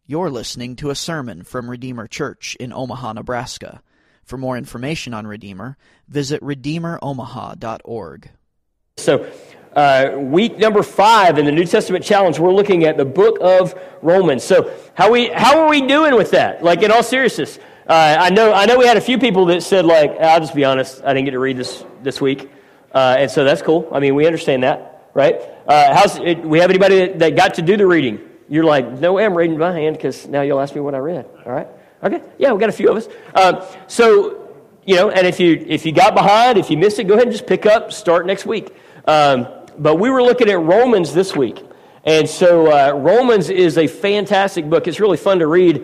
You're listening to a sermon from Redeemer Church in Omaha, Nebraska. For more information on Redeemer, visit redeemeromaha.org. So, week number 5 in the New Testament Challenge, we're looking at the book of Romans. So, how are we doing with that? Like, in all seriousness, I know we had a few people that said, like, I'll just be honest, I didn't get to read this week, and so that's cool. I mean, we understand that, right? We have anybody that got to do the reading? You're like, no way I'm reading by hand because now you'll ask me what I read. All right? Okay. Yeah, we got a few of us. So, and if you got behind, if you missed it, go ahead and just pick up, start next week. But we were looking at Romans this week. And so Romans is a fantastic book. It's really fun to read,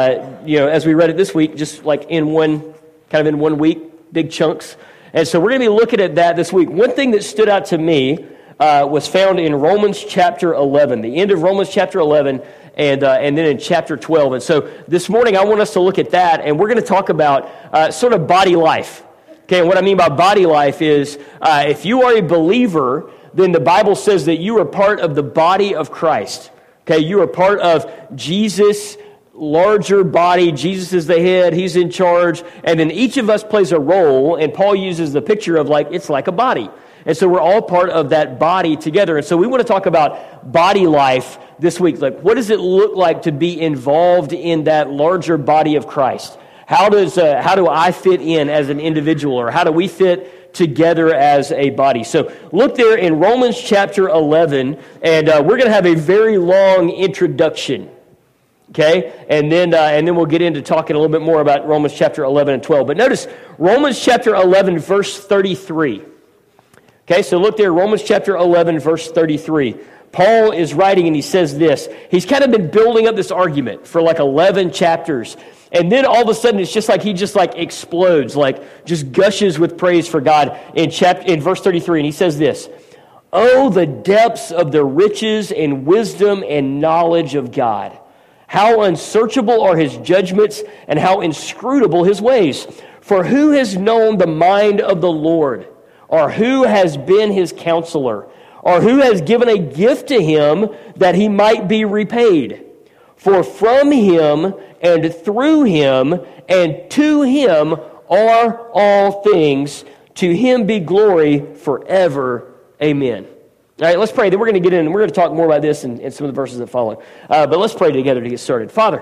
as we read it this week, just like in one week, big chunks. And so we're going to be looking at that this week. One thing that stood out to me was found in Romans chapter 11, the end of Romans chapter 11, and then in chapter 12. And so this morning I want us to look at that, and we're going to talk about sort of body life. Okay, and what I mean by body life is if you are a believer, then the Bible says that you are part of the body of Christ. Okay, you are part of Jesus' larger body. Jesus is the head, he's in charge, and then each of us plays a role, and Paul uses the picture of it's like a body. And so we're all part of that body together. And so we want to talk about body life this week. Like, what does it look like to be involved in that larger body of Christ? How do I fit in as an individual, or how do we fit together as a body? So look there in Romans chapter 11, and we're going to have a very long introduction. Okay, and then we'll get into talking a little bit more about Romans chapter 11 and 12. But notice Romans chapter 11, verse 33. Okay, so look there, Romans chapter 11, verse 33. Paul is writing and he says this. He's kind of been building up this argument for 11 chapters. And then all of a sudden it's just like he explodes, just gushes with praise for God in verse 33. And he says this, "Oh, the depths of the riches and wisdom and knowledge of God. How unsearchable are his judgments and how inscrutable his ways. For who has known the mind of the Lord? Or who has been his counselor? Or who has given a gift to him that he might be repaid? For from him and through him and to him are all things. To him be glory forever. Amen." All right, let's pray. Then we're going to get in, and we're going to talk more about this in some of the verses that follow. But let's pray together to get started. Father,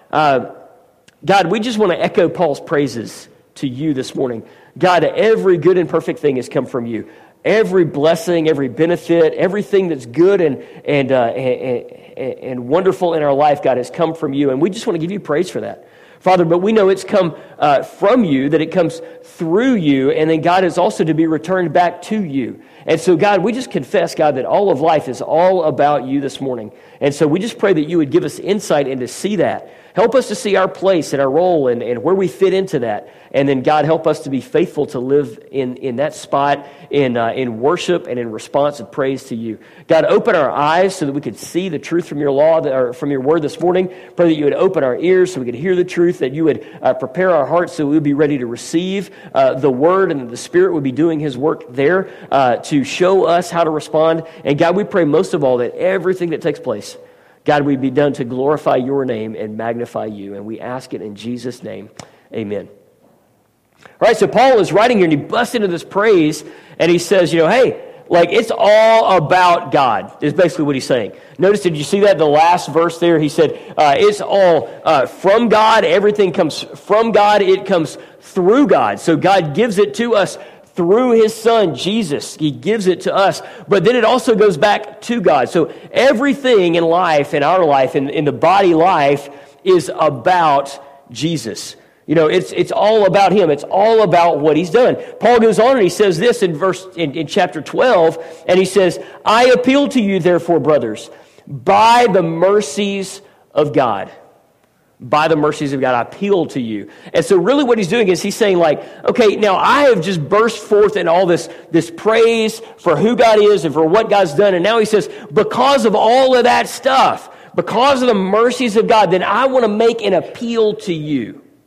God, we just want to echo Paul's praises to you this morning. God, every good and perfect thing has come from you. Every blessing, every benefit, everything that's good and wonderful in our life, God, has come from you. And we just want to give you praise for that. Father, but we know it's come from you, that it comes through you, and then, God, is also to be returned back to you. And so, God, we just confess, God, that all of life is all about you this morning. And so we just pray that you would give us insight and to see that. Help us to see our place and our role and where we fit into that. And then, God, help us to be faithful to live in that spot in worship and in response and praise to you. God, open our eyes so that we could see the truth from your law, or from your word this morning. Pray that you would open our ears so we could hear the truth, that you would prepare our hearts so we would be ready to receive the word, and that the Spirit would be doing his work there to show us how to respond. And God, we pray most of all that everything that takes place, God, we'd be done to glorify your name and magnify you. And we ask it in Jesus' name. Amen. All right, so Paul is writing here, and he busts into this praise, and he says, hey, it's all about God, is basically what he's saying. Notice, did you see that? The last verse there, he said, it's all from God. Everything comes from God. It comes through God. So God gives it to us through his son, Jesus. He gives it to us. But then it also goes back to God. So everything in life, in our life, in the body life, is about Jesus. It's all about him. It's all about what he's done. Paul goes on and he says this in chapter 12, and he says, "I appeal to you, therefore, brothers, by the mercies of God." By the mercies of God, I appeal to you. And so really what he's doing is he's saying okay, now I have just burst forth in all this praise for who God is and for what God's done. And now he says, because of all of that stuff, because of the mercies of God, then I want to make an appeal to you.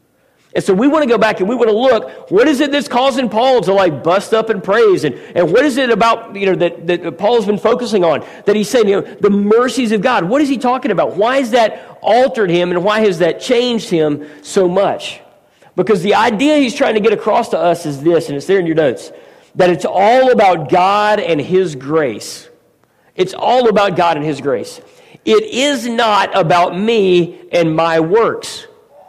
And so we want to go back and we want to look, what is it that's causing Paul to like bust up and praise? And what is it about, that Paul's been focusing on? That he's saying, the mercies of God. What is he talking about? Why has that altered him and why has that changed him so much? Because the idea he's trying to get across to us is this, and it's there in your notes, that it's all about God and His grace. It's all about God and His grace. It is not about me and my works.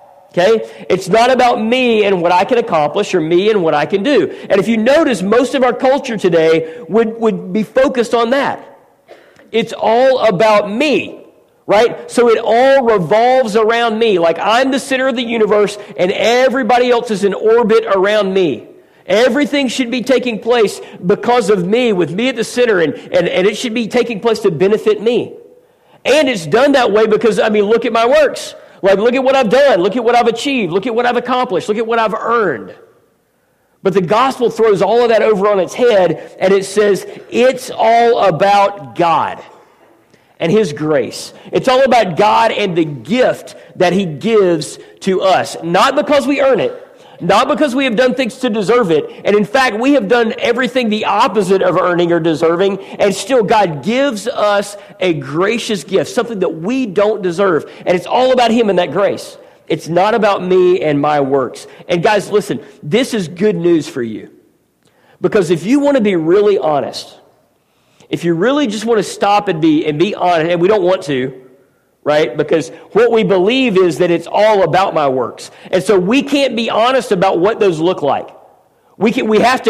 Okay? It's not about me and what I can accomplish or me and what I can do. And if you notice, most of our culture today would be focused on that. It's all about me, right? So it all revolves around me. Like I'm the center of the universe and everybody else is in orbit around me. Everything should be taking place because of me, with me at the center, and it should be taking place to benefit me. And it's done that way because, look at my works. Like, look at what I've done. Look at what I've achieved. Look at what I've accomplished. Look at what I've earned. But the gospel throws all of that over on its head, and it says it's all about God and His grace. It's all about God and the gift that He gives to us. Not because we earn it. Not because we have done things to deserve it. And in fact, we have done everything the opposite of earning or deserving. And still, God gives us a gracious gift, something that we don't deserve. And it's all about Him and that grace. It's not about me and my works. And guys, listen, this is good news for you. Because if you want to be really honest, if you really just want to stop and be honest, and we don't want to, right? Because what we believe is that it's all about my works. And so we can't be honest about what those look like. We have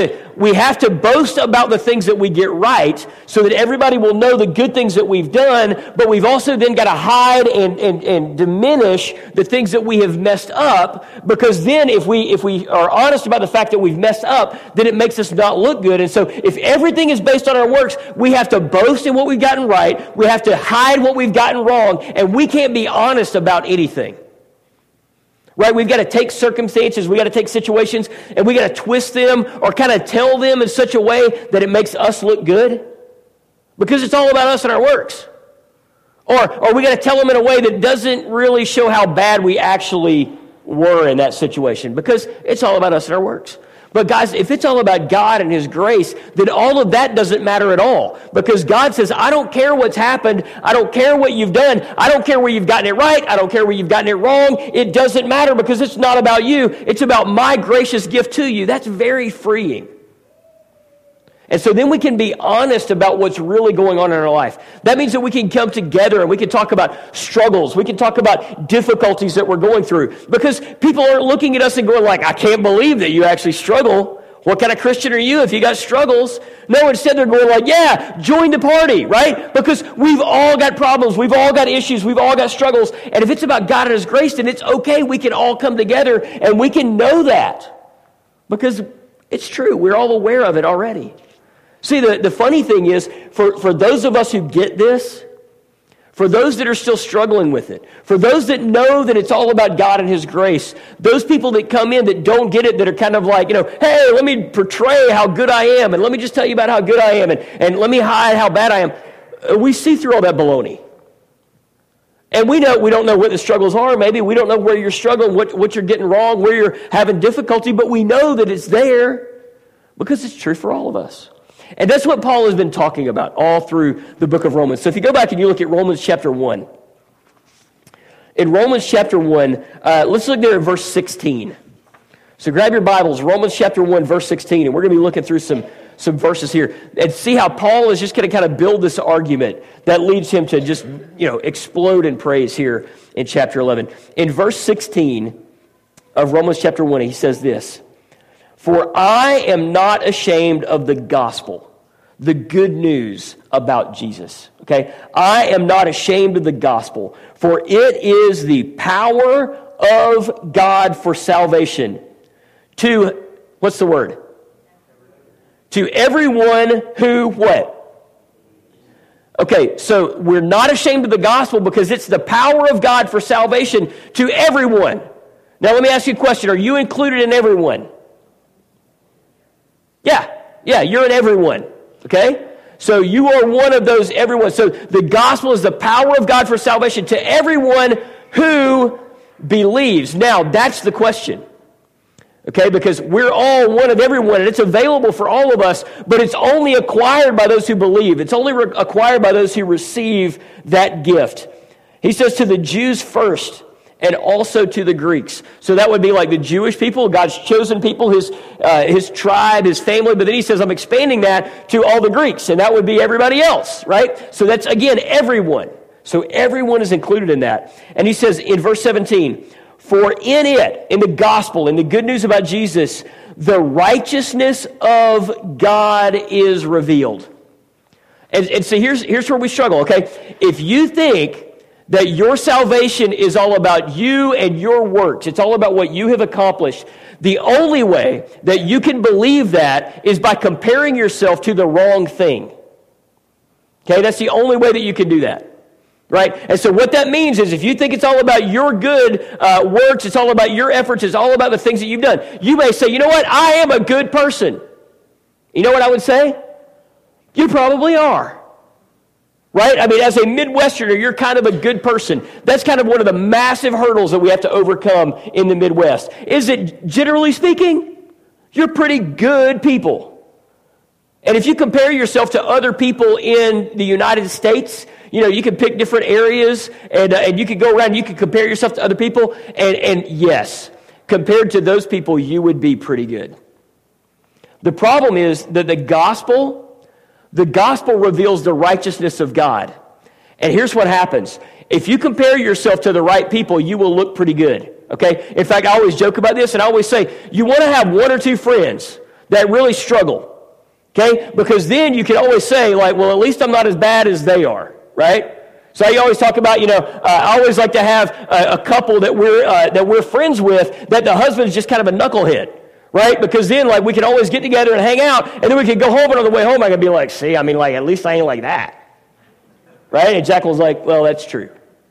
to boast about the things that we get right so that everybody will know the good things that we've done, but we've also then got to hide and diminish the things that we have messed up, because then if we are honest about the fact that we've messed up, then it makes us not look good. And so if everything is based on our works, we have to boast in what we've gotten right, we have to hide what we've gotten wrong, and we can't be honest about anything. Right? We've got to take circumstances, we got to take situations, and we got to twist them or kind of tell them in such a way that it makes us look good. Because it's all about us and our works. Or we got to tell them in a way that doesn't really show how bad we actually were in that situation. Because it's all about us and our works. But guys, if it's all about God and His grace, then all of that doesn't matter at all. Because God says, I don't care what's happened. I don't care what you've done. I don't care where you've gotten it right. I don't care where you've gotten it wrong. It doesn't matter because it's not about you. It's about my gracious gift to you. That's very freeing. And so then we can be honest about what's really going on in our life. That means that we can come together and we can talk about struggles. We can talk about difficulties that we're going through. Because people aren't looking at us and going like, I can't believe that you actually struggle. What kind of Christian are you if you got struggles? No, instead they're going like, yeah, join the party, right? Because we've all got problems. We've all got issues. We've all got struggles. And if it's about God and His grace, then it's okay. We can all come together and we can know that. Because it's true. We're all aware of it already. See, the funny thing is, for those of us who get this, for those that are still struggling with it, for those that know that it's all about God and His grace, those people that come in that don't get it, that are kind of like, hey, let me portray how good I am, and let me just tell you about how good I am, and let me hide how bad I am. We see through all that baloney. And we don't know what the struggles are. Maybe we don't know where you're struggling, what you're getting wrong, where you're having difficulty, but we know that it's there because it's true for all of us. And that's what Paul has been talking about all through the book of Romans. So if you go back and you look at Romans chapter 1. In Romans chapter 1, let's look there at verse 16. So grab your Bibles, Romans chapter 1, verse 16. And we're going to be looking through some verses here. And see how Paul is just going to kind of build this argument that leads him to just, explode in praise here in chapter 11. In verse 16 of Romans chapter 1, he says this. For I am not ashamed of the gospel, the good news about Jesus. Okay? I am not ashamed of the gospel, for it is the power of God for salvation to, what's the word? To everyone who what? Okay, so we're not ashamed of the gospel because it's the power of God for salvation to everyone. Now let me ask you a question. Are you included in everyone? Yeah, you're in everyone, okay? So you are one of those everyone. So the gospel is the power of God for salvation to everyone who believes. Now, that's the question. Okay, because we're all one of everyone, and it's available for all of us, but it's only acquired by those who believe. It's only acquired by those who receive that gift. He says to the Jews first, and also to the Greeks. So that would be like the Jewish people, God's chosen people, his tribe, his family. But then he says, I'm expanding that to all the Greeks, and that would be everybody else, right? So that's, again, everyone. So everyone is included in that. And he says in verse 17, for in it, in the gospel, in the good news about Jesus, the righteousness of God is revealed. And so here's where we struggle, okay? If you think that your salvation is all about you and your works, it's all about what you have accomplished, the only way that you can believe that is by comparing yourself to the wrong thing. Okay, that's the only way that you can do that. Right? And so what that means is if you think it's all about your good works, it's all about your efforts, it's all about the things that you've done, you may say, you know what, I am a good person. You know what I would say? You probably are. Right? I mean, as a Midwesterner, you're kind of a good person. That's kind of one of the massive hurdles that we have to overcome in the Midwest. Is it, generally speaking, you're pretty good people. And if you compare yourself to other people in the United States, you know, you can pick different areas and you can go around, you can compare yourself to other people. And yes, compared to those people, you would be pretty good. The problem is that the gospel reveals the righteousness of God. And here's what happens. If you compare yourself to the right people, you will look pretty good. Okay? In fact, I always joke about this and I always say, you want to have one or two friends that really struggle. Okay? Because then you can always say, like, well, at least I'm not as bad as they are. Right? So you always talk about, I always like to have a couple that we're friends with, that the husband's just kind of a knucklehead, right? Because then, like, we can always get together and hang out, and then we can go home, and on the way home, I can be like, see, I mean, like, at least I ain't like that, right? And Jacqueline's like, well, that's true,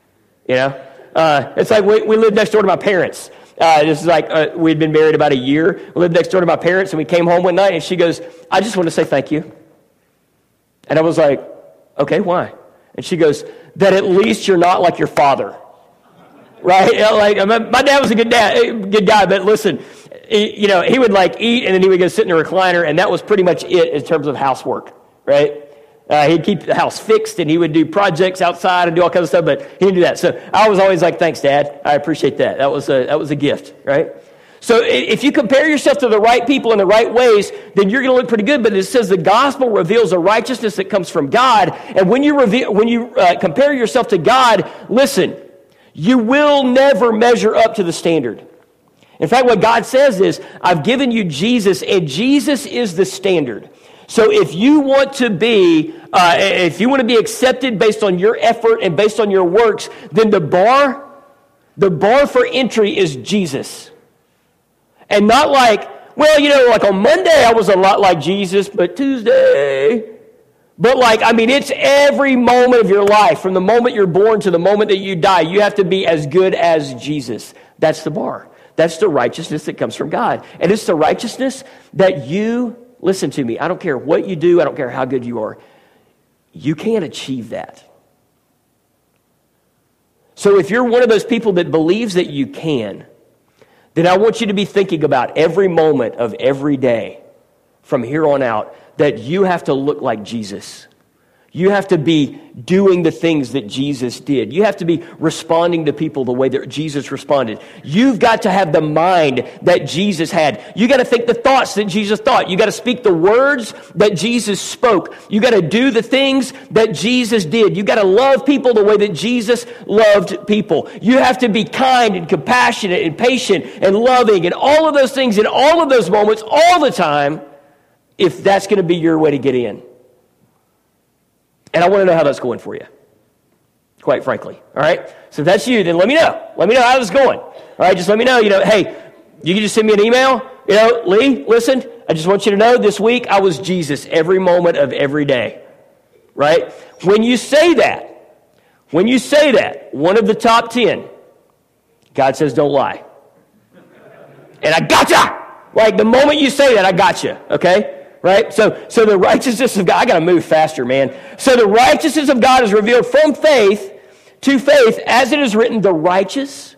It's like we lived next door to my parents. This is like we'd been married about a year. We lived next door to my parents, and we came home one night, and she goes, I just want to say thank you. And I was like, okay, why? And she goes, that at least you're not like your father, right? Like my dad was a good guy, but listen, he would like eat and then he would go sit in a recliner, and that was pretty much it in terms of housework, right? He'd keep the house fixed and he would do projects outside and do all kinds of stuff, but he didn't do that. So I was always like, thanks, Dad. I appreciate that. That was a gift, right? So if you compare yourself to the right people in the right ways, then you're going to look pretty good. But it says the gospel reveals a righteousness that comes from God. And when you compare yourself to God, listen, you will never measure up to the standard. In fact, what God says is, I've given you Jesus, and Jesus is the standard. So if you want to be accepted based on your effort and based on your works, then the bar for entry is Jesus. And not like, well, like on Monday I was a lot like Jesus, but Tuesday. But it's every moment of your life, from the moment you're born to the moment that you die, you have to be as good as Jesus. That's the bar. That's the righteousness that comes from God. And it's the righteousness that you, listen to me, I don't care what you do, I don't care how good you are, you can't achieve that. So if you're one of those people that believes that you can, then I want you to be thinking about every moment of every day from here on out that you have to look like Jesus. You have to be doing the things that Jesus did. You have to be responding to people the way that Jesus responded. You've got to have the mind that Jesus had. You got to think the thoughts that Jesus thought. You got to speak the words that Jesus spoke. You got to do the things that Jesus did. You got to love people the way that Jesus loved people. You have to be kind and compassionate and patient and loving and all of those things in all of those moments all the time, if that's going to be your way to get in. And I want to know how that's going for you, quite frankly. All right? So if that's you, then let me know. Let me know how this is going. All right? Just let me know. Hey, you can just send me an email. Lee, listen, I just want you to know this week I was Jesus every moment of every day. Right? When you say that, one of the top 10, God says don't lie. And I gotcha! Like the moment you say that, I gotcha. Okay? Right? So the righteousness of God, I got to move faster, man. So the righteousness of God is revealed from faith to faith, as it is written, the righteous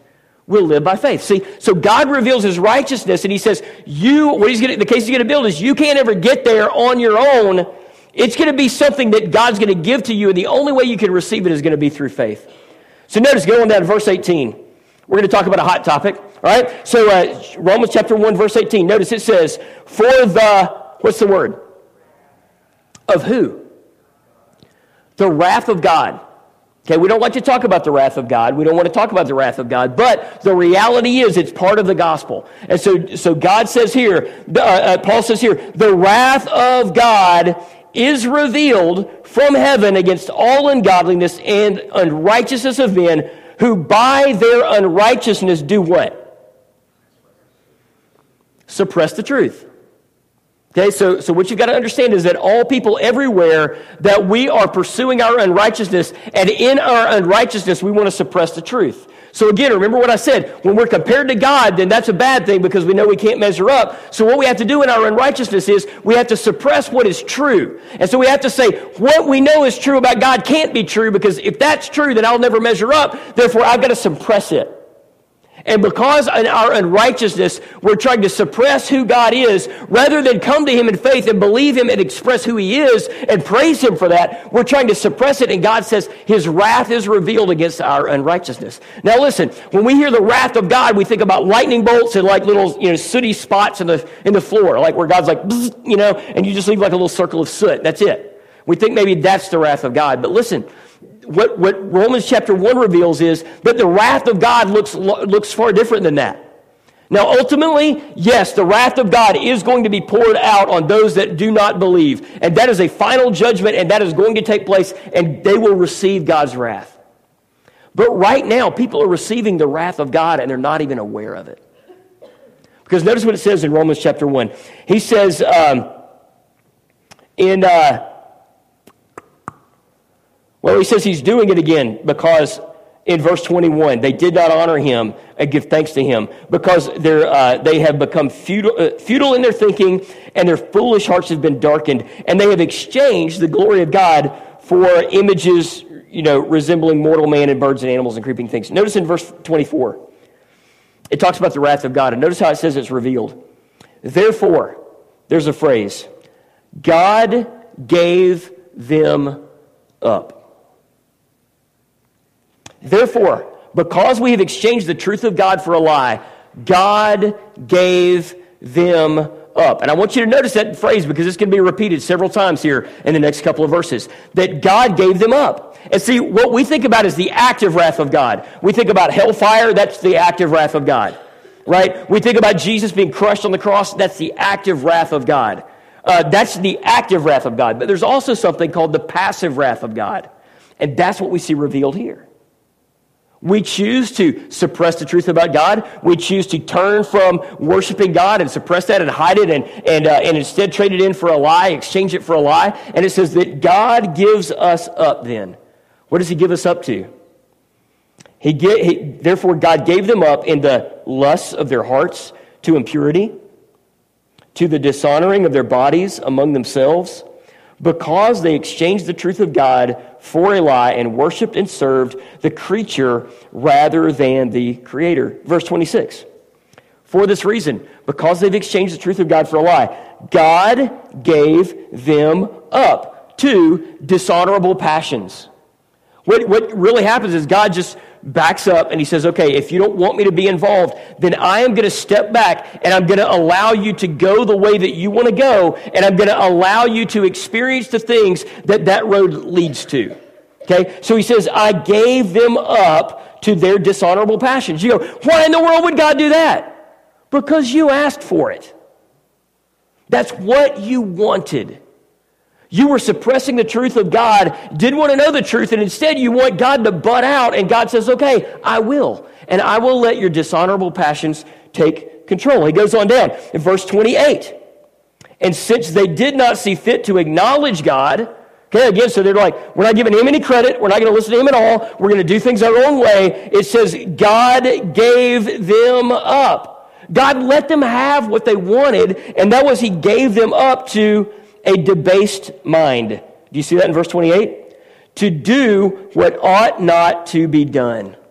will live by faith. See, so God reveals his righteousness, and he says, the case he's going to build is you can't ever get there on your own. It's going to be something that God's going to give to you, and the only way you can receive it is going to be through faith. So notice, go on down to verse 18. We're going to talk about a hot topic, all right? So Romans chapter 1, verse 18. Notice it says, for the, what's the word? Of who? The wrath of God. Okay, we don't like to talk about the wrath of God. We don't want to talk about the wrath of God, but the reality is it's part of the gospel. And so God says here, Paul says here, the wrath of God is revealed from heaven against all ungodliness and unrighteousness of men who by their unrighteousness do what? Suppress the truth. Okay, so what you've got to understand is that all people everywhere, that we are pursuing our unrighteousness, and in our unrighteousness, we want to suppress the truth. So again, remember what I said. When we're compared to God, then that's a bad thing because we know we can't measure up. So what we have to do in our unrighteousness is we have to suppress what is true. And so we have to say, what we know is true about God can't be true, because if that's true, then I'll never measure up. Therefore, I've got to suppress it. And because in our unrighteousness, we're trying to suppress who God is, rather than come to him in faith and believe him and express who he is and praise him for that, we're trying to suppress it. And God says his wrath is revealed against our unrighteousness. Now listen, when we hear the wrath of God, we think about lightning bolts and like little, sooty spots in the floor, like where God's like, bzz, and you just leave like a little circle of soot. That's it. We think maybe that's the wrath of God. But listen, what Romans chapter 1 reveals is that the wrath of God looks far different than that. Now, ultimately, yes, the wrath of God is going to be poured out on those that do not believe. And that is a final judgment, and that is going to take place, and they will receive God's wrath. But right now, people are receiving the wrath of God, and they're not even aware of it. Because notice what it says in Romans chapter 1. He says he says he's doing it again because in verse 21, they did not honor him and give thanks to him because they have become futile in their thinking, and their foolish hearts have been darkened, and they have exchanged the glory of God for images, resembling mortal man and birds and animals and creeping things. Notice in verse 24, it talks about the wrath of God, and notice how it says it's revealed. Therefore, there's a phrase, God gave them up. Therefore, because we have exchanged the truth of God for a lie, God gave them up. And I want you to notice that phrase because it's going to be repeated several times here in the next couple of verses. That God gave them up. And see, what we think about is the active wrath of God. We think about hellfire, that's the active wrath of God. Right? We think about Jesus being crushed on the cross, that's the active wrath of God. That's the active wrath of God. But there's also something called the passive wrath of God. And that's what we see revealed here. We choose to suppress the truth about God. We choose to turn from worshiping God and suppress that and hide it and instead trade it in for a lie, exchange it for a lie. And it says that God gives us up then. What does he give us up to? Therefore, God gave them up in the lusts of their hearts to impurity, to the dishonoring of their bodies among themselves, because they exchanged the truth of God for a lie and worshipped and served the creature rather than the Creator. Verse 26. For this reason, because they've exchanged the truth of God for a lie, God gave them up to dishonorable passions. What really happens is God just backs up and he says, okay, if you don't want me to be involved, then I am going to step back and I'm going to allow you to go the way that you want to go, and I'm going to allow you to experience the things that road leads to. Okay? So he says, I gave them up to their dishonorable passions. You go, why in the world would God do that? Because you asked for it. That's what you wanted. You were suppressing the truth of God, didn't want to know the truth, and instead you want God to butt out, and God says, okay, I will. And I will let your dishonorable passions take control. He goes on down in verse 28. And since they did not see fit to acknowledge God, okay, again, so they're like, we're not giving him any credit, we're not going to listen to him at all, we're going to do things our own way. It says, God gave them up. God let them have what they wanted, and that was he gave them up to a debased mind. Do you see that in verse 28? To do what ought not to be done.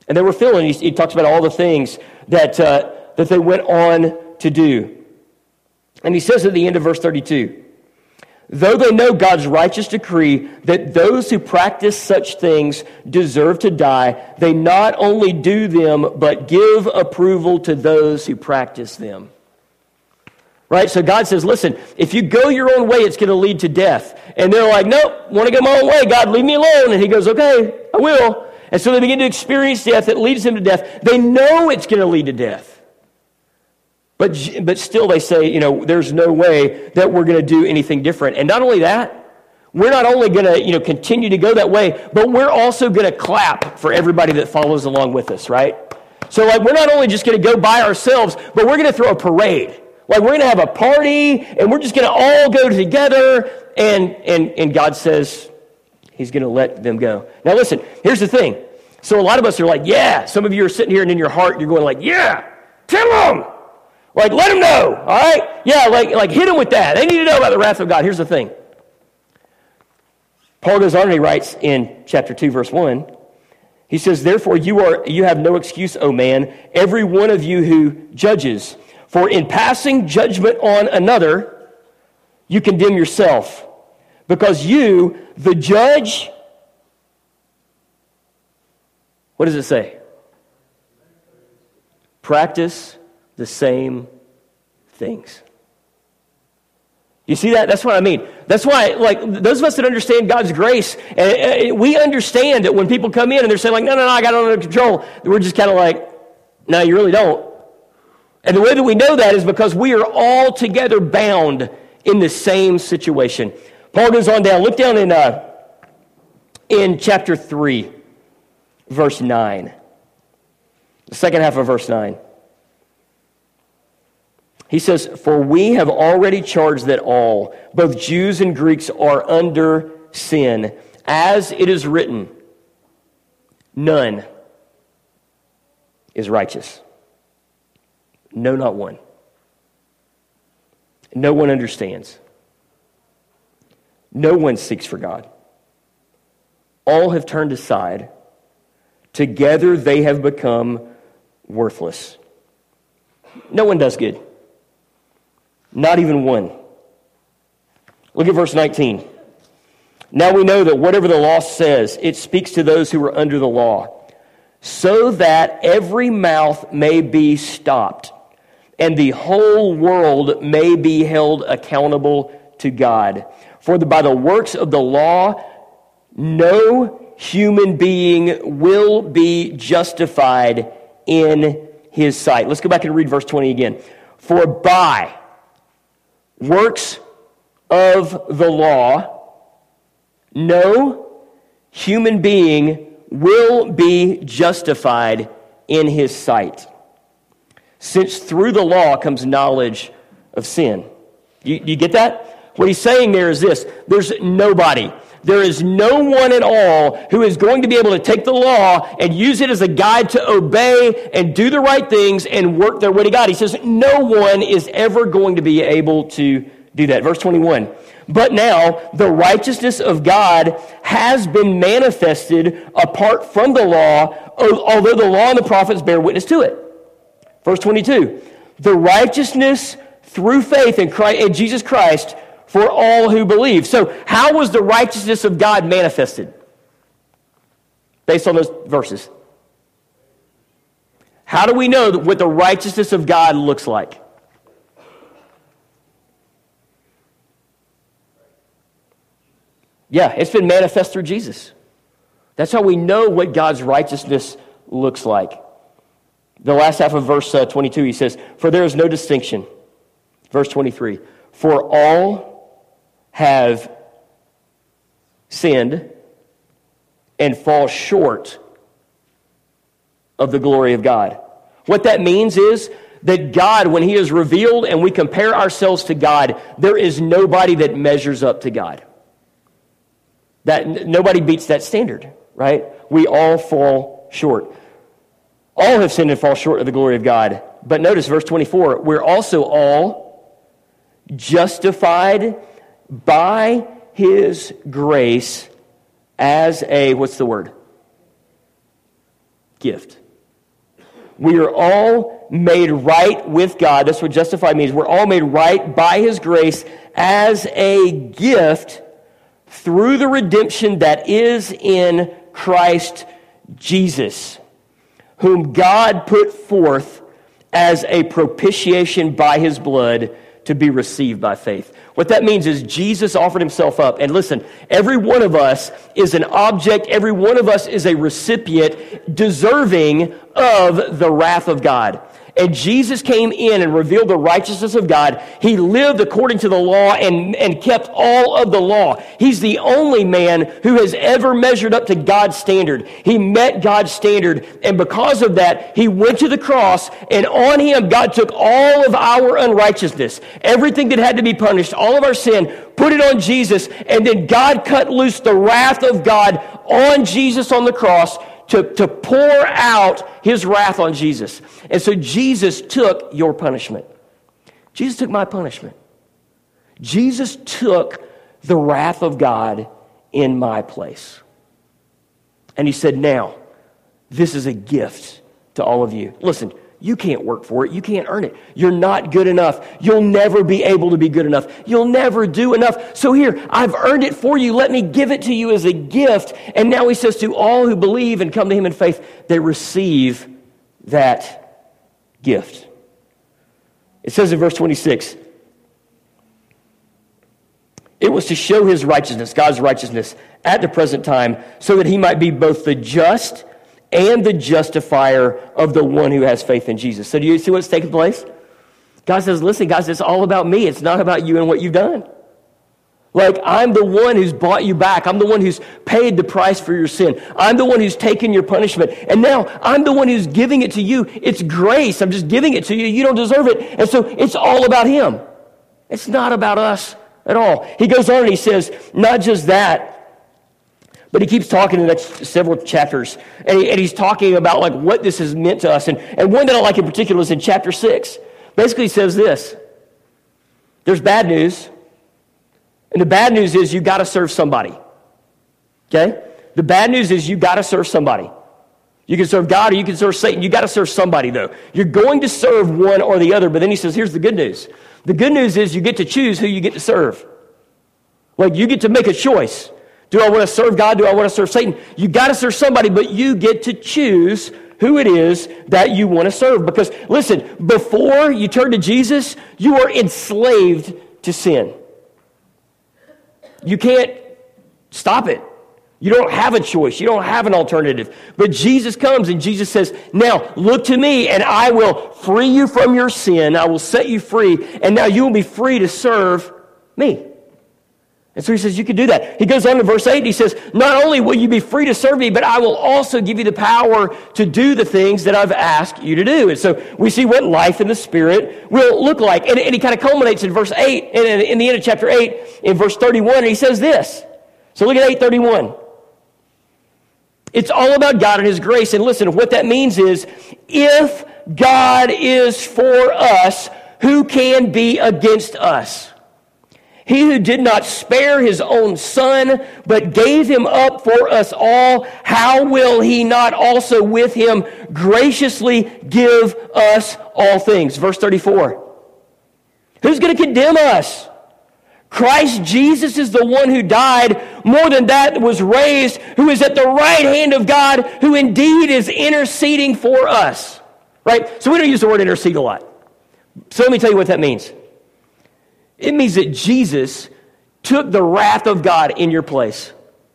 And they were filling. He talks about all the things that they went on to do. And he says at the end of verse 32, though they know God's righteous decree that those who practice such things deserve to die, they not only do them, but give approval to those who practice them. Right? So God says, listen, if you go your own way, it's going to lead to death. And they're like, nope, want to go my own way. God, leave me alone. And he goes, okay, I will. And so they begin to experience death that leads them to death. They know it's going to lead to death. But still they say, there's no way that we're going to do anything different. And not only that, we're not only going to, continue to go that way, but we're also going to clap for everybody that follows along with us, right? So we're not only just going to go by ourselves, but we're going to throw a parade. We're going to have a party, and we're just going to all go together, and God says he's going to let them go. Now listen, here's the thing. So a lot of us are like, yeah. Some of you are sitting here, and in your heart, you're going like, yeah, tell them. Let them know, all right? Yeah, hit them with that. They need to know about the wrath of God. Here's the thing. Paul goes on and he writes in chapter 2, verse 1, he says, therefore you have no excuse, O man, every one of you who judges. For in passing judgment on another, you condemn yourself. Because you, the judge, what does it say? Practice the same things. You see that? That's what I mean. That's why, those of us that understand God's grace, we understand that when people come in and they're saying, no, I got it under control, we're just kind of like, no, you really don't. And the way that we know that is because we are all together bound in the same situation. Paul goes on down. Look down in chapter 3, verse 9. The second half of verse 9. He says, for we have already charged that all, both Jews and Greeks, are under sin. As it is written, none is righteous. No, not one. No one understands. No one seeks for God. All have turned aside. Together they have become worthless. No one does good. Not even one. Look at verse 19. Now we know that whatever the law says, it speaks to those who are under the law, so that every mouth may be stopped, and the whole world may be held accountable to God. For by the works of the law, no human being will be justified in his sight. Let's go back and read verse 20 again. For by works of the law, no human being will be justified in his sight, since through the law comes knowledge of sin. You get that? What he's saying there is this. There is no one at all who is going to be able to take the law and use it as a guide to obey and do the right things and work their way to God. He says no one is ever going to be able to do that. Verse 21. But now the righteousness of God has been manifested apart from the law, although the law and the prophets bear witness to it. Verse 22. The righteousness through faith in Jesus Christ for all who believe. So how was the righteousness of God manifested? Based on those verses. How do we know what the righteousness of God looks like? Yeah, it's been manifest through Jesus. That's how we know what God's righteousness looks like. The last half of verse 22, he says, for there is no distinction. Verse 23, for all have sinned and fall short of the glory of God. What that means is that God, when he is revealed and we compare ourselves to God, there is nobody that measures up to God. That nobody beats that standard, right? We all fall short. All have sinned and fall short of the glory of God. But notice verse 24, we're also all justified by his grace as a, what's the word? gift. We are all made right with God. That's what justified means. We're all made right by His grace as a gift through the redemption that is in Christ Jesus, whom God put forth as a propitiation by His blood to be received by faith. What that means is Jesus offered Himself up. And listen, every one of us is an object, every one of us is a recipient deserving of the wrath of God. And Jesus came in and revealed the righteousness of God. He lived according to the law and kept all of the law. He's the only man who has ever measured up to God's standard. He met God's standard, and because of that, He went to the cross, and on Him, God took all of our unrighteousness, everything that had to be punished, all of our sin, put it on Jesus, and then God cut loose the wrath of God on Jesus on the cross to pour out His wrath on Jesus. And so Jesus took your punishment. Jesus took my punishment. Jesus took the wrath of God in my place. And He said, now, this is a gift to all of you. Listen, you can't work for it. You can't earn it. You're not good enough. You'll never be able to be good enough. You'll never do enough. So here, I've earned it for you. Let me give it to you as a gift. And now He says to all who believe and come to Him in faith, they receive that gift. It says in verse 26, it was to show His righteousness, God's righteousness, at the present time, so that He might be both the just and the justifier of the one who has faith in Jesus. So do you see what's taking place? God says, listen, guys, it's all about me. It's not about you and what you've done. Like, I'm the one who's bought you back. I'm the one who's paid the price for your sin. I'm the one who's taken your punishment. And now I'm the one who's giving it to you. It's grace. I'm just giving it to you. You don't deserve it. And so it's all about Him. It's not about us at all. He goes on and he says, not just that, but he keeps talking in the next several chapters. And he's talking about like what this has meant to us. And one that I like in particular is in chapter 6. Basically he says this. There's bad news. And the bad news is you got to serve somebody. Okay? The bad news is you got to serve somebody. You can serve God or you can serve Satan. You got to serve somebody though. You're going to serve one or the other. But then he says, here's the good news. The good news is you get to choose who you get to serve. Like you get to make a choice. Do I want to serve God? Do I want to serve Satan? You got to serve somebody, but you get to choose who it is that you want to serve. Because, listen, before you turn to Jesus, you are enslaved to sin. You can't stop it. You don't have a choice. You don't have an alternative. But Jesus comes and Jesus says, now look to me and I will free you from your sin. I will set you free. And now you will be free to serve me. And so he says, you can do that. He goes on to verse 8, and he says, not only will you be free to serve me, but I will also give you the power to do the things that I've asked you to do. And so we see what life in the Spirit will look like. And he kind of culminates in verse 8, and in the end of chapter 8, in verse 31, and he says this. So look at 8:31. It's all about God and His grace. And listen, what that means is, if God is for us, who can be against us? He who did not spare His own Son, but gave Him up for us all, how will He not also with Him graciously give us all things? Verse 34. Who's going to condemn us? Christ Jesus is the one who died, more than that was raised, who is at the right hand of God, who indeed is interceding for us. Right? So we don't use the word intercede a lot. So let me tell you what that means. It means that Jesus took the wrath of God in your place.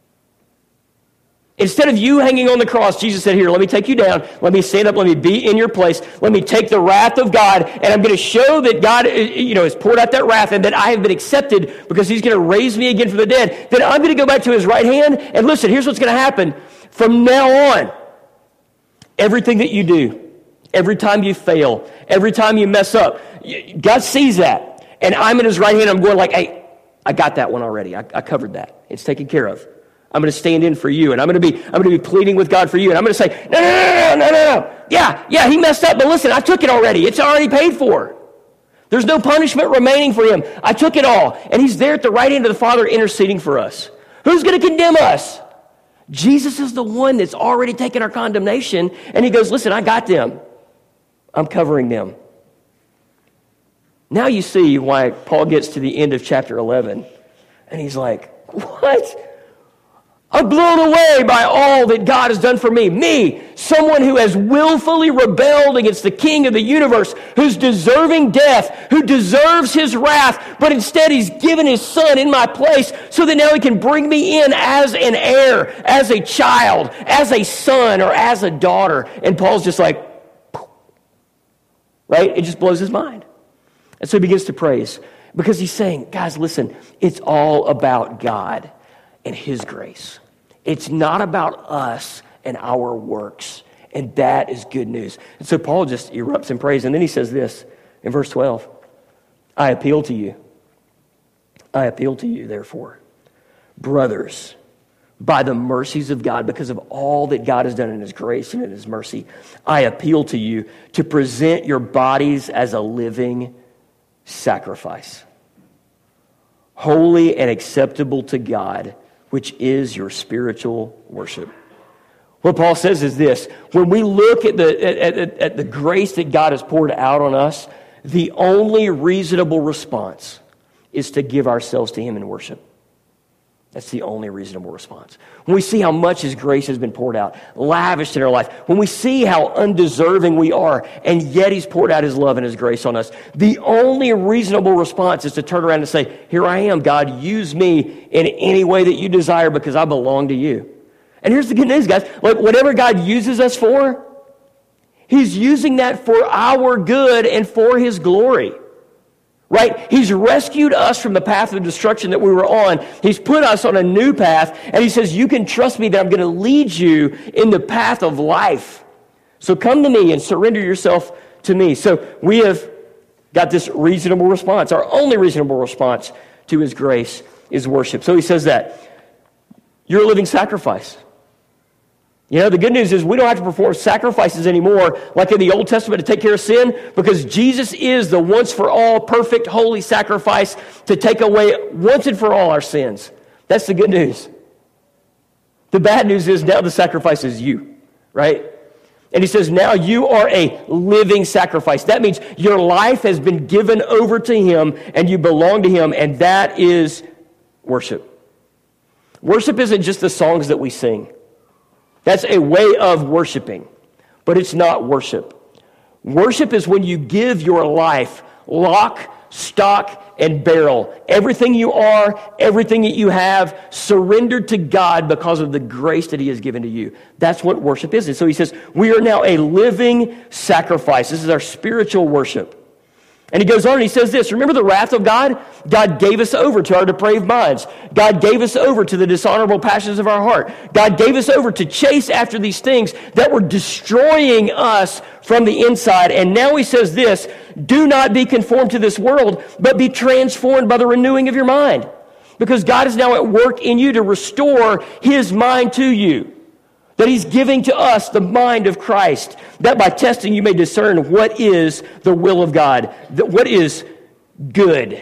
Instead of you hanging on the cross, Jesus said, here, let me take you down. Let me stand up. Let me be in your place. Let me take the wrath of God. And I'm going to show that God, has poured out that wrath and that I have been accepted because He's going to raise me again from the dead. Then I'm going to go back to His right hand. And listen, here's what's going to happen. From now on, everything that you do, every time you fail, every time you mess up, God sees that. And I'm in His right hand. I'm going like, hey, I got that one already. I covered that. It's taken care of. I'm going to stand in for you. And I'm going to be pleading with God for you. And I'm going to say, no. Yeah, he messed up. But listen, I took it already. It's already paid for. There's no punishment remaining for him. I took it all. And He's there at the right hand of the Father interceding for us. Who's going to condemn us? Jesus is the one that's already taken our condemnation, and he goes, listen, I got them. I'm covering them. Now you see why Paul gets to the end of chapter 11, and he's like, what? I'm blown away by all that God has done for me. Me, someone who has willfully rebelled against the King of the universe, who's deserving death, who deserves his wrath, but instead he's given his son in my place so that now he can bring me in as an heir, as a child, as a son, or as a daughter. And Paul's just like, right? It just blows his mind. And so he begins to praise because he's saying, guys, listen, it's all about God and his grace. It's not about us and our works. And that is good news. And so Paul just erupts in praise. And then he says this in verse 12. I appeal to you, therefore, brothers, by the mercies of God, because of all that God has done in his grace and in his mercy, I appeal to you to present your bodies as a living sacrifice, holy and acceptable to God, which is your spiritual worship. What Paul says is this: when we look at the grace that God has poured out on us, the only reasonable response is to give ourselves to him in worship. That's the only reasonable response. When we see how much his grace has been poured out, lavished in our life, when we see how undeserving we are, and yet he's poured out his love and his grace on us, the only reasonable response is to turn around and say, here I am, God, use me in any way that you desire because I belong to you. And here's the good news, guys. Like, whatever God uses us for, he's using that for our good and for his glory. Right? He's rescued us from the path of destruction that we were on. He's put us on a new path, and he says, you can trust me that I'm going to lead you in the path of life. So come to me and surrender yourself to me. So we have got this reasonable response. Our only reasonable response to his grace is worship. So he says that you're a living sacrifice. You know, the good news is we don't have to perform sacrifices anymore like in the Old Testament to take care of sin, because Jesus is the once for all perfect holy sacrifice to take away once and for all our sins. That's the good news. The bad news is now the sacrifice is you, right? And he says now you are a living sacrifice. That means your life has been given over to him and you belong to him, and that is worship. Worship isn't just the songs that we sing. That's a way of worshiping, but it's not worship. Worship is when you give your life, lock, stock, and barrel. Everything you are, everything that you have, surrendered to God because of the grace that he has given to you. That's what worship is. And so he says, we are now a living sacrifice. This is our spiritual worship. And he goes on and he says this: remember the wrath of God? God gave us over to our depraved minds. God gave us over to the dishonorable passions of our heart. God gave us over to chase after these things that were destroying us from the inside. And now he says this: do not be conformed to this world, but be transformed by the renewing of your mind. Because God is now at work in you to restore his mind to you. That he's giving to us the mind of Christ, that by testing you may discern what is the will of God, that what is good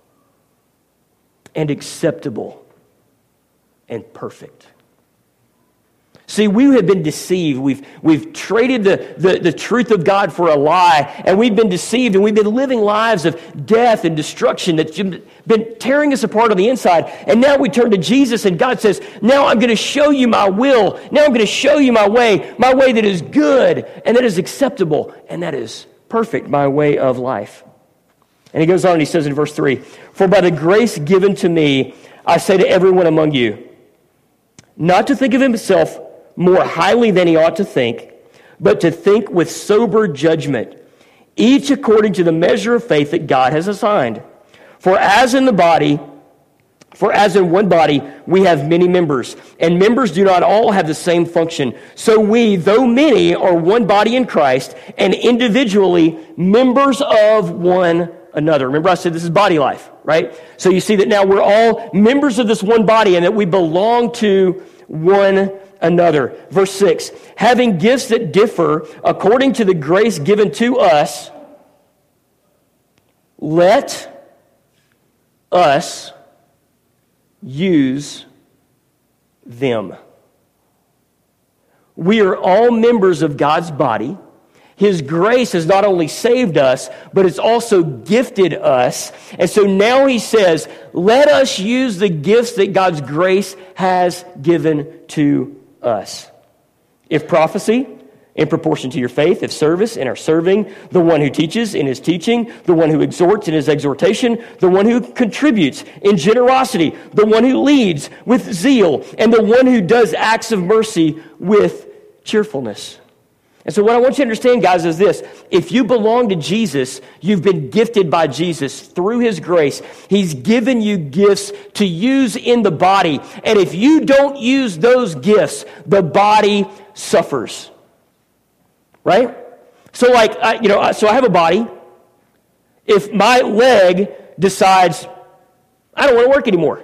and acceptable and perfect. See, we have been deceived. We've traded the truth of God for a lie, and we've been deceived, and we've been living lives of death and destruction that's been tearing us apart on the inside. And now we turn to Jesus, and God says, now I'm going to show you my will. Now I'm going to show you my way that is good, and that is acceptable, and that is perfect, my way of life. And he goes on and he says in verse 3, for by the grace given to me, I say to everyone among you, not to think of himself more highly than he ought to think, but to think with sober judgment, each according to the measure of faith that God has assigned. For as in one body, we have many members, and members do not all have the same function. So we, though many, are one body in Christ, and individually members of one another. Remember I said this is body life, right? So you see that now we're all members of this one body, and that we belong to one another. Verse 6, having gifts that differ according to the grace given to us, let us use them. We are all members of God's body. His grace has not only saved us, but it's also gifted us. And so now he says, let us use the gifts that God's grace has given to us. If prophecy, in proportion to your faith; if service, in our serving; the one who teaches, in his teaching; the one who exhorts, in his exhortation; the one who contributes, in generosity; the one who leads, with zeal; and the one who does acts of mercy, with cheerfulness. And so what I want you to understand, guys, is this. If you belong to Jesus, you've been gifted by Jesus through his grace. He's given you gifts to use in the body. And if you don't use those gifts, the body suffers. Right? So so I have a body. If my leg decides, I don't want to work anymore.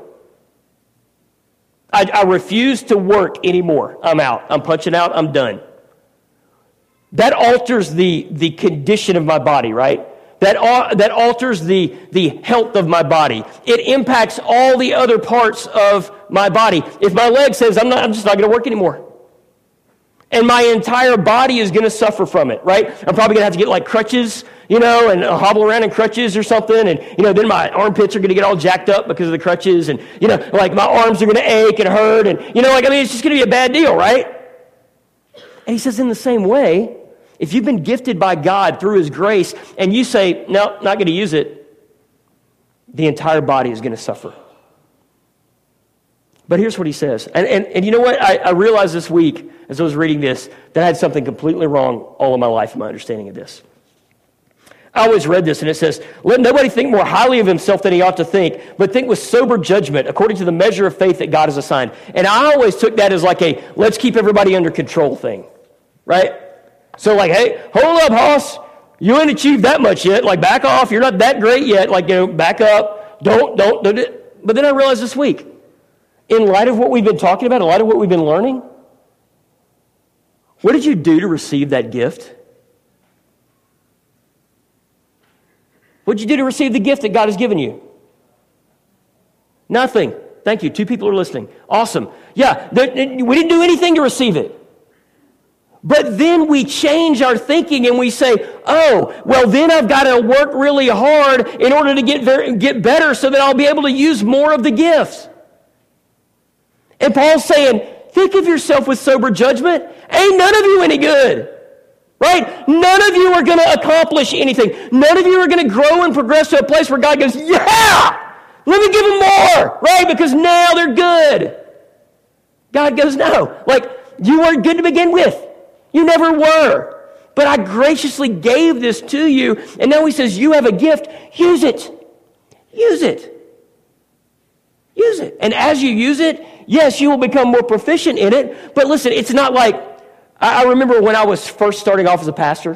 I refuse to work anymore. I'm out. I'm punching out. I'm done. That alters the condition of my body, right? That alters the health of my body. It impacts all the other parts of my body. If my leg says, I'm just not going to work anymore. And my entire body is going to suffer from it, right? I'm probably going to have to get like crutches, and hobble around in crutches or something. And, then my armpits are going to get all jacked up because of the crutches. And, like my arms are going to ache and hurt. And, it's just going to be a bad deal, right? And he says in the same way, if you've been gifted by God through his grace and you say, no, not going to use it, the entire body is going to suffer. But here's what he says. And you know what? I realized this week as I was reading this that I had something completely wrong all of my life in my understanding of this. I always read this and it says, let nobody think more highly of himself than he ought to think, but think with sober judgment according to the measure of faith that God has assigned. And I always took that as like a let's keep everybody under control thing, right? So like, hey, hold up, Hoss. You ain't achieved that much yet. Like, back off. You're not that great yet. Like, back up. Don't it. But then I realized this week, in light of what we've been talking about, in light of what we've been learning, what did you do to receive that gift? What did you do to receive the gift that God has given you? Nothing. Thank you. 2 people are listening. Awesome. Yeah, we didn't do anything to receive it. But then we change our thinking and we say, oh, well, then I've got to work really hard in order to get better so that I'll be able to use more of the gifts. And Paul's saying, think of yourself with sober judgment. Ain't none of you any good, right? None of you are going to accomplish anything. None of you are going to grow and progress to a place where God goes, yeah, let me give them more, right? Because now they're good. God goes, no, like you weren't good to begin with. You never were. But I graciously gave this to you. And now he says, you have a gift. Use it. Use it. Use it. And as you use it, yes, you will become more proficient in it. But listen, it's not like, I remember when I was first starting off as a pastor,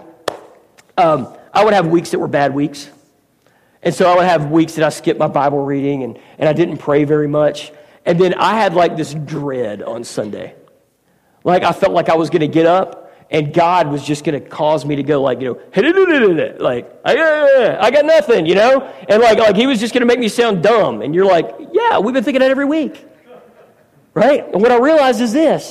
I would have weeks that were bad weeks. And so I would have weeks that I skipped my Bible reading and I didn't pray very much. And then I had like this dread on Sunday. Like I felt like I was going to get up and God was just going to cause me to go like, like, I got nothing, And like he was just going to make me sound dumb. And you're like, yeah, we've been thinking that every week. Right? And what I realized is this.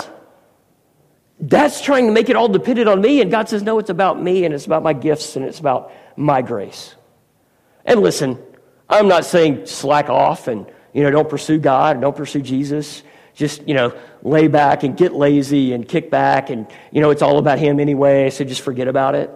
That's trying to make it all dependent on me. And God says, no, it's about me and it's about my gifts and it's about my grace. And listen, I'm not saying slack off and, don't pursue God, don't pursue Jesus. Just, lay back and get lazy and kick back and, it's all about him anyway, so just forget about it.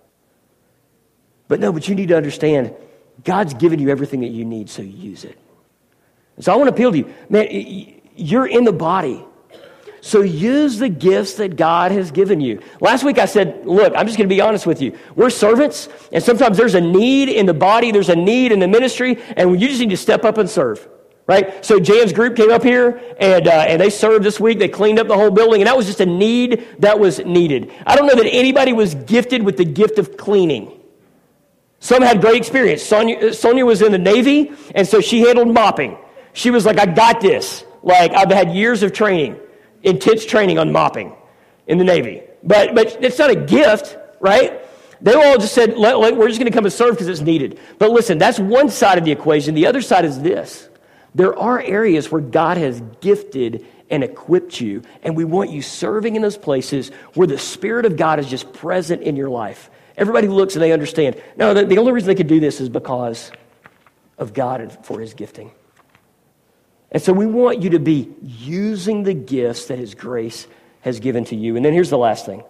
But you need to understand, God's given you everything that you need, so use it. So I want to appeal to you. Man, you're in the body. So use the gifts that God has given you. Last week I said, look, I'm just going to be honest with you. We're servants, and sometimes there's a need in the body, there's a need in the ministry, and you just need to step up and serve. Right? So Jan's group came up here and they served this week. They cleaned up the whole building, and that was just a need that was needed. I don't know that anybody was gifted with the gift of cleaning. Some had great experience. Sonia was in the Navy, and so she handled mopping. She was like, I got this. Like, I've had years of training, intense training on mopping in the Navy. But it's not a gift, right? They all just said, we're just going to come and serve because it's needed. But listen, that's one side of the equation. The other side is this. There are areas where God has gifted and equipped you, and we want you serving in those places where the Spirit of God is just present in your life. Everybody looks and they understand, no, the only reason they could do this is because of God and for his gifting. And so we want you to be using the gifts that his grace has given to you. And then here's the last thing.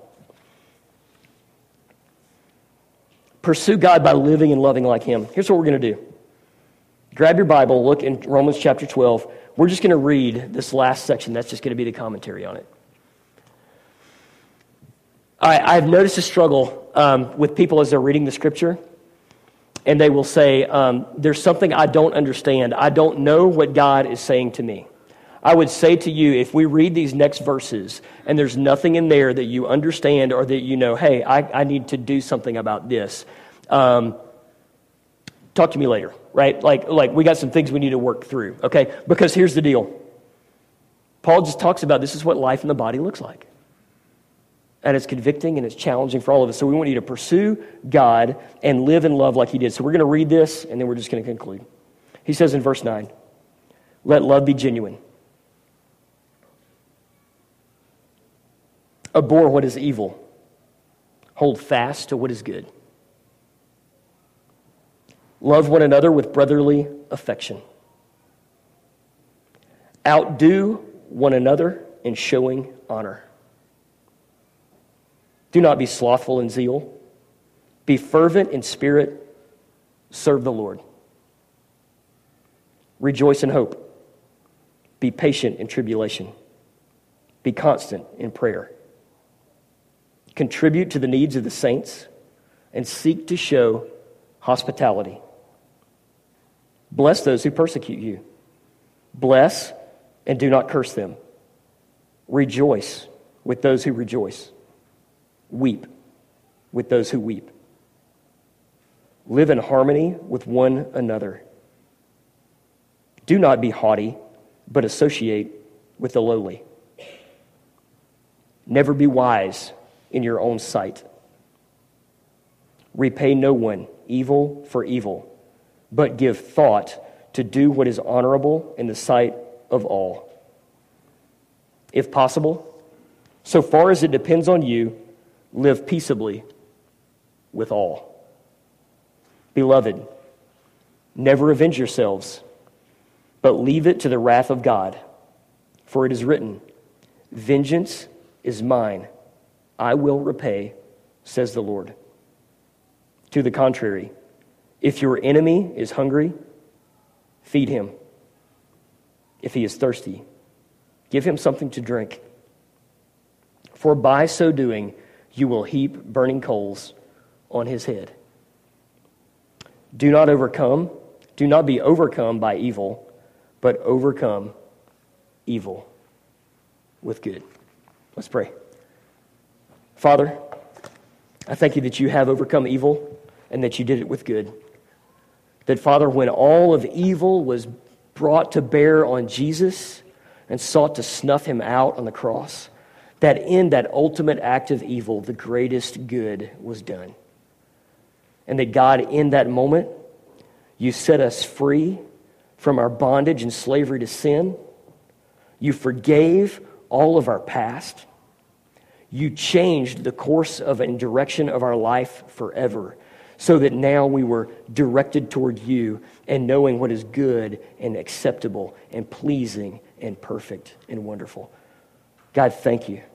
Pursue God by living and loving like him. Here's what we're going to do. Grab your Bible, look in Romans chapter 12. We're just going to read this last section. That's just going to be the commentary on it. I've noticed a struggle with people as they're reading the scripture, and they will say, there's something I don't understand. I don't know what God is saying to me. I would say to you, if we read these next verses and there's nothing in there that you understand or that you know, hey, I need to do something about this, talk to me later, right? Like we got some things we need to work through, okay? Because here's the deal. Paul just talks about this is what life in the body looks like. And it's convicting and it's challenging for all of us. So we want you to pursue God and live and love like he did. So we're going to read this and then we're just going to conclude. He says in verse 9, let love be genuine. Abhor what is evil. Hold fast to what is good. Love one another with brotherly affection. Outdo one another in showing honor. Do not be slothful in zeal. Be fervent in spirit. Serve the Lord. Rejoice in hope. Be patient in tribulation. Be constant in prayer. Contribute to the needs of the saints and seek to show hospitality. Bless those who persecute you. Bless and do not curse them. Rejoice with those who rejoice. Weep with those who weep. Live in harmony with one another. Do not be haughty, but associate with the lowly. Never be wise in your own sight. Repay no one evil for evil, but give thought to do what is honorable in the sight of all. If possible, so far as it depends on you, live peaceably with all. Beloved, never avenge yourselves, but leave it to the wrath of God. For it is written, vengeance is mine, I will repay, says the Lord. To the contrary, if your enemy is hungry, feed him. If he is thirsty, give him something to drink. For by so doing, you will heap burning coals on his head. Do not be overcome by evil, but overcome evil with good. Let's pray. Father, I thank you that you have overcome evil and that you did it with good. That, Father, when all of evil was brought to bear on Jesus and sought to snuff him out on the cross, that in that ultimate act of evil, the greatest good was done. And that, God, in that moment, you set us free from our bondage and slavery to sin. You forgave all of our past. You changed the course of and direction of our life forever, so that now we were directed toward you and knowing what is good and acceptable and pleasing and perfect and wonderful. God, thank you.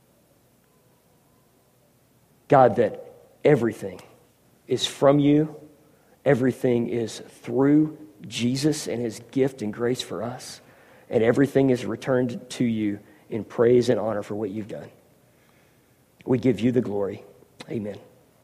God, that everything is from you. Everything is through Jesus and his gift and grace for us. And everything is returned to you in praise and honor for what you've done. We give you the glory. Amen.